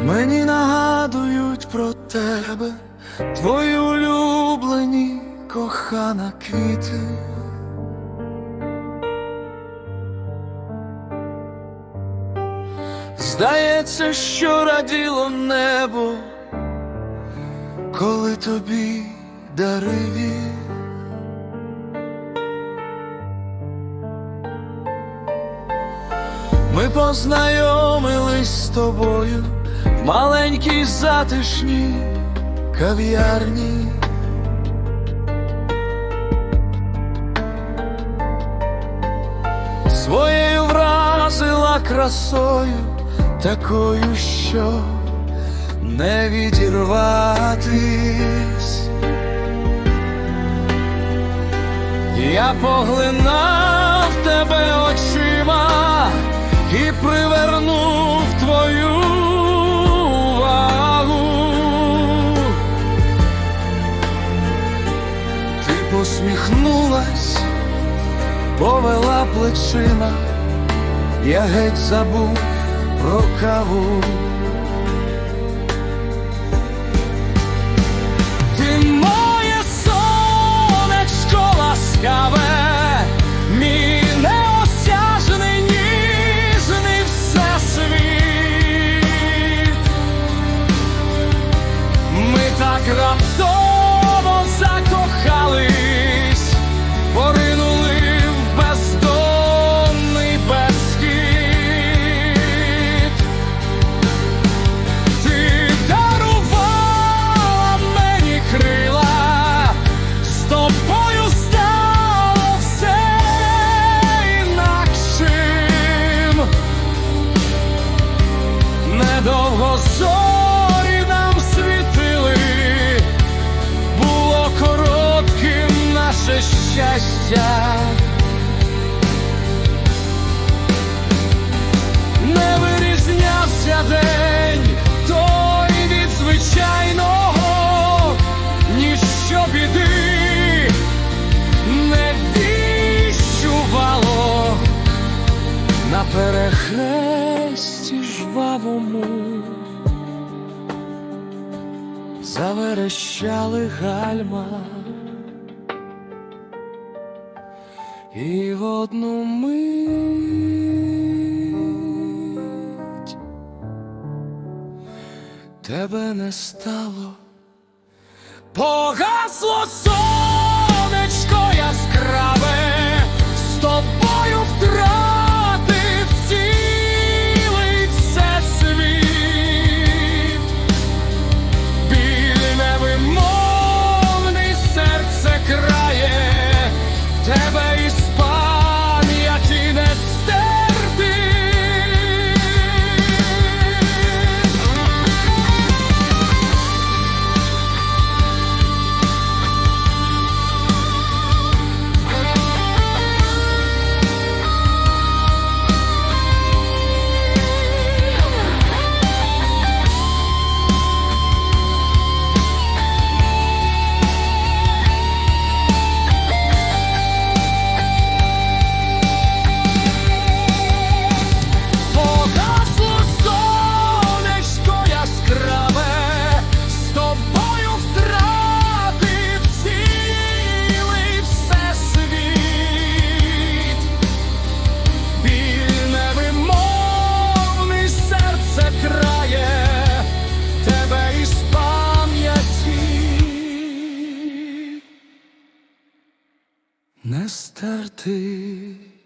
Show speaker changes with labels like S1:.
S1: Мені нагадують про тебе, твої улюблені, кохана квіти. Здається, що раділо небо, коли тобі дарив їх. Ми познайомились з тобою в маленькій затишній кав'ярні. Своєю вразила красою, такою, що не відірватись. Я поглинав тебе очима і привернув твою увагу. Ти посміхнулась, повела плечима, я геть забув про каву. Ти моє сонечко ласкаве, мій неосяжний ніжний всесвіт. Ми так раптово закохались, поринули в бездонний безхід. Ти дарувала мені крила, з тобою стало все інакшим. Недовго зорі нам світили, було коротким наше щастя. Не вирізнявся день той від звичайного, ніщо біди не віщувало. На перехресті жвавому заверещали гальма, і в одну мить тебе не стало. Погасло сонечко яскраве, з тобою втратив цілий всесвіт. Біль невимовний серце крає, тебе із пам'яті не стерти. Погасло сонечко яскраве, з тобою втратив цілий всесвіт. Біль невимовний серце крає, тебе із пам'яті не стерти.